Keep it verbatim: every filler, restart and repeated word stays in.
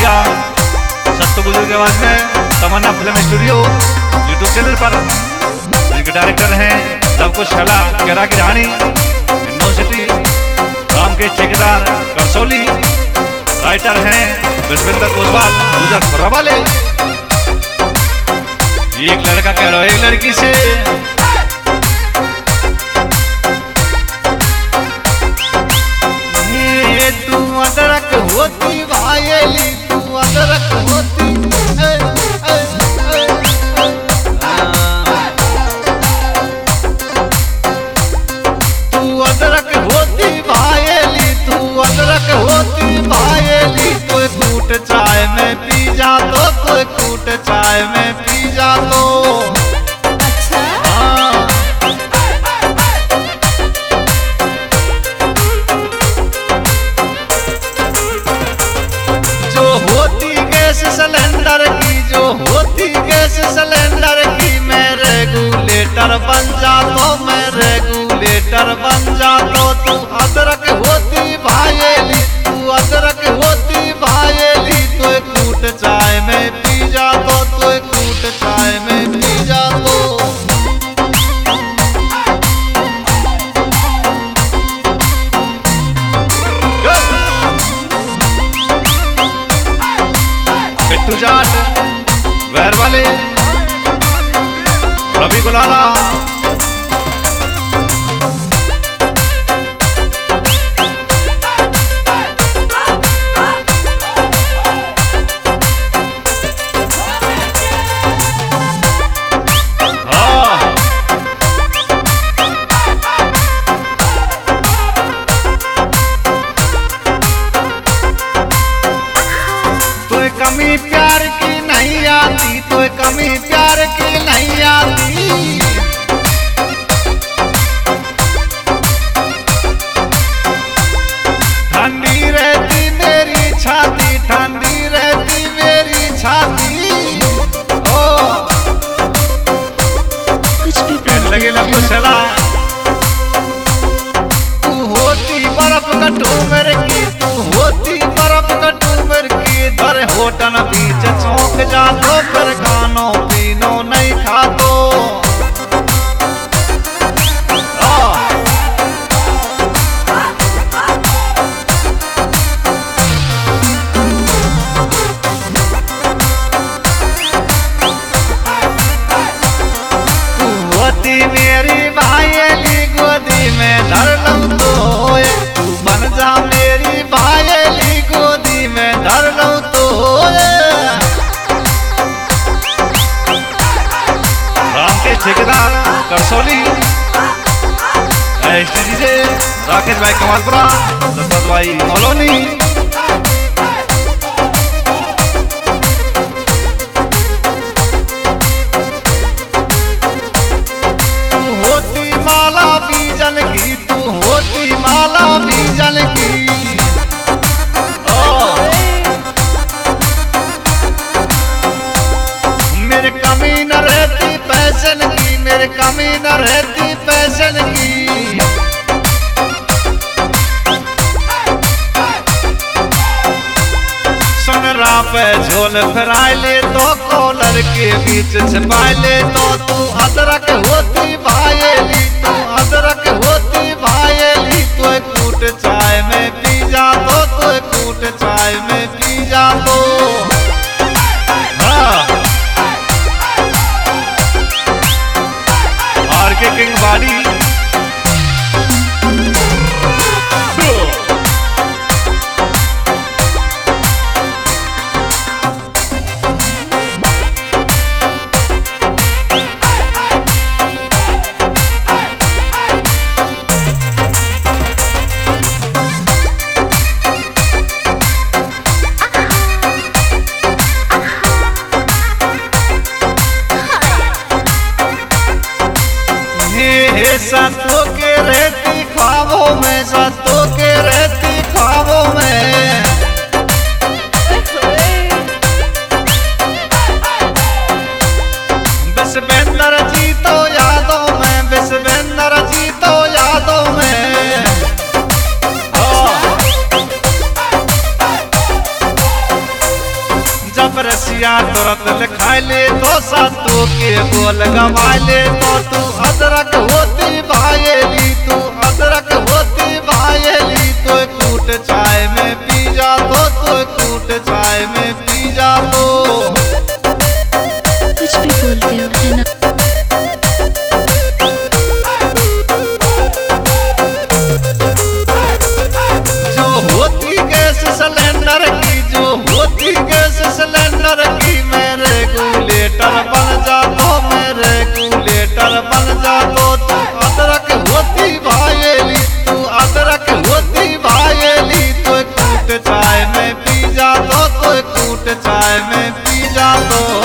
भैया सत्तू बुजुर्ग के आवाज में Tamanna film studio YouTube channel पर। इनके डायरेक्टर हैं सब कुछ शला केरा की रानी यूनिवर्सिटी राम के ठेकेदार करसोली। राइटर हैं विश्वेंद्र ओसवाल गुजर वाले। एक लड़का कह रहा है एक लड़की से तू अदरक होती भायली तू अदरक होती ए, ए, ए, ए, तू अदरक होती भायली तू अदरक होती भायली कोई कूट चाय में पी जा तो कोई कूट चाय में पी जा तो। सिलेंडर की जो होती गैस सिलेंडर की मैं रेगुलेटर बन जाता मैं रेगुलेटर बन जाता। तू अदरक होती भायली तू अदरक होती भायली तो कूट चाय में पी जाता तो कूट चाय में पी जाता। पिट्टू जाट वैर वाले रवि गुलाला कमी प्यार की नहीं आती तो कमी प्यार की नहीं आती। ठंडी रहती मेरी छाती ठंडी रहती मेरी छाती। ओ कुछ भी पेड़ लगे ना कुछ चला। तू होती बर्फ कटोमर की तू होती बर्फ कटोमर की दर होटन बीच चौंक जा तो फिर खानो पीनो नहीं खा तो। तू होती मेरी भायली गोदी में धर लूं तो तू बन जा मेरी भायली गोदी में धर लूं तो। राम के ठेकेदार करसोली डीजे राकेश भाई कमालपुरा दशरथ भाई कॉलोनी। तू होती माला बीजन की तू होती माला बीजन की। मेरे कमी न रहती पैसन की मेरे कमी न रहती पैसन की। सुनरा पे झोल फराए ले तो कॉलर के बीच छिपाए ले तो। तू अदरक होती भायली तू अदरक होती भायली तो कूट चाय में पी जा तो तो कूट चाय में पी जा तो। के किंग बाड़ी बरसिया तुरंत लिखा ले तो सातों के बोल गवा ले तो तू अदरक होती भायेली तू अदरक होती भायेली तो कूट चाय में पी जा तो तो कूट चाय में पी जा तो कुछ भी बोलते हो है ना। जो होती गैस सिलेंडर की जो होती गैस सिलेंडर की मैं रेगुलेटर बन जा तो मैं रेगुलेटर बन जा तो तू अदरक होती भायेली तू अदरक होती भायेली तो कूट चाय में पी जा तो तो कूट चाय में पी जा तो